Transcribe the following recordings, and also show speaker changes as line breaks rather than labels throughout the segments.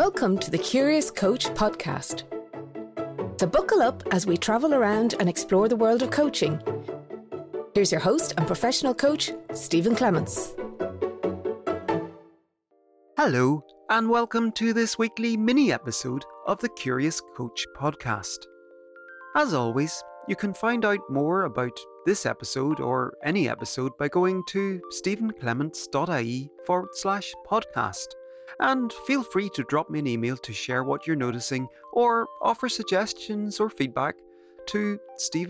Welcome to the Curious Coach podcast. So buckle up as we travel around and explore the world of coaching. Here's your host and professional coach, Stephen Clements.
Hello, and welcome to this weekly mini episode of the Curious Coach podcast. As always, you can find out more about this episode or any episode by going to stephenclements.ie/podcast. And feel free to drop me an email to share what you're noticing or offer suggestions or feedback to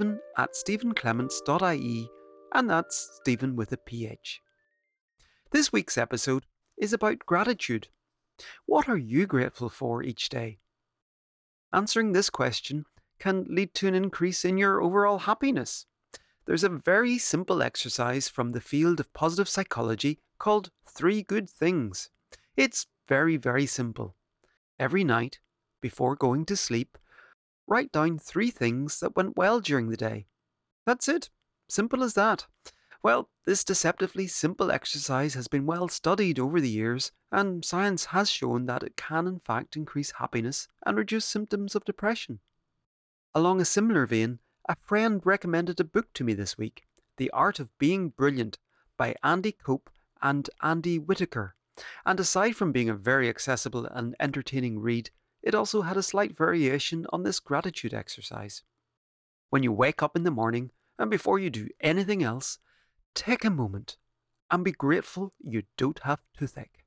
stephen@stephenclements.ie, and that's Stephen with a PH. This week's episode is about gratitude. What are you grateful for each day? Answering this question can lead to an increase in your overall happiness. There's a very simple exercise from the field of positive psychology called 3 Good Things. It's very, very simple. Every night, before going to sleep, write down 3 things that went well during the day. That's it. Simple as that. Well, this deceptively simple exercise has been well studied over the years, and science has shown that it can in fact increase happiness and reduce symptoms of depression. Along a similar vein, a friend recommended a book to me this week, The Art of Being Brilliant by Andy Cope and Andy Whitaker. And aside from being a very accessible and entertaining read, it also had a slight variation on this gratitude exercise. When you wake up in the morning, and before you do anything else, take a moment and be grateful you don't have toothache.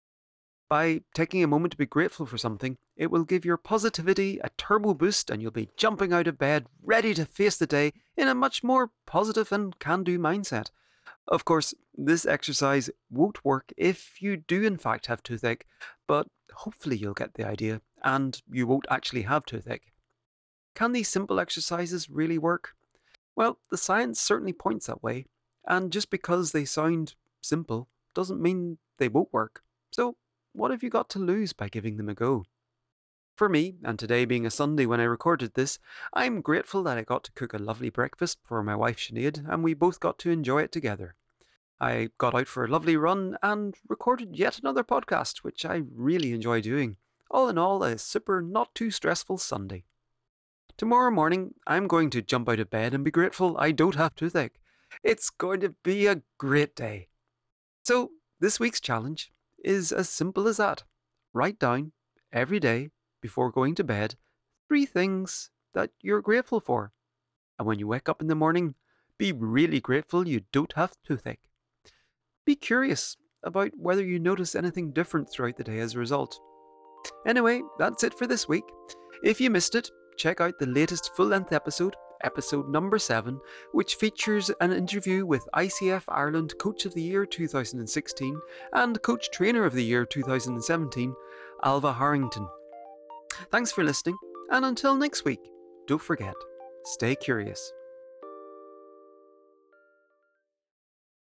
By taking a moment to be grateful for something, it will give your positivity a turbo boost and you'll be jumping out of bed, ready to face the day in a much more positive and can-do mindset. Of course, this exercise won't work if you do in fact have toothache, but hopefully you'll get the idea and you won't actually have toothache. Can these simple exercises really work? Well, the science certainly points that way, and just because they sound simple doesn't mean they won't work. So, what have you got to lose by giving them a go? For me, and today being a Sunday when I recorded this, I'm grateful that I got to cook a lovely breakfast for my wife Sinead, and we both got to enjoy it together. I got out for a lovely run and recorded yet another podcast, which I really enjoy doing. All in all, a super not too stressful Sunday. Tomorrow morning, I'm going to jump out of bed and be grateful I don't have toothache. It's going to be a great day. So, this week's challenge is as simple as that. Write down, every day, before going to bed, 3 things that you're grateful for. And when you wake up in the morning, be really grateful you don't have toothache. Be curious about whether you notice anything different throughout the day as a result. Anyway, that's it for this week. If you missed it, check out the latest full-length episode number 7, which features an interview with ICF Ireland Coach of the Year 2016 and Coach Trainer of the Year 2017, Alva Harrington. Thanks for listening, and until next week, don't forget, stay curious.